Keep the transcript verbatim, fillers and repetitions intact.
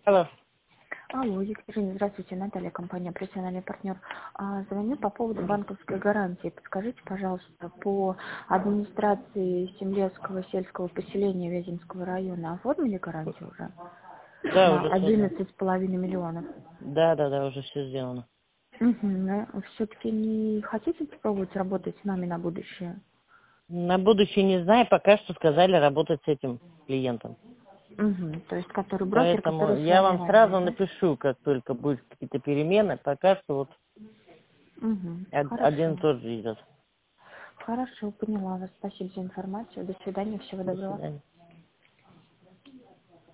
Алло. Алло, Екатерина, здравствуйте, Наталья, компания «Профессиональный партнер». А, звоню по поводу банковской гарантии. Подскажите, пожалуйста, по администрации Семлесского сельского поселения Вяземского района оформили гарантию уже Да, на уже все сделано. одиннадцать с половиной миллионов? Да, да, да, уже все сделано. Угу. Все-таки не хотите попробовать работать с нами на будущее? На будущее не знаю, пока что сказали работать с этим клиентом. Угу. То есть, который брокер, Поэтому который с я вами вам ранее, сразу да? напишу, как только будут какие-то перемены. Пока что вот Угу. од- один и Хорошо. тот же идет. Хорошо, поняла вас. Спасибо за информацию. До свидания, всего До доброго. свидания.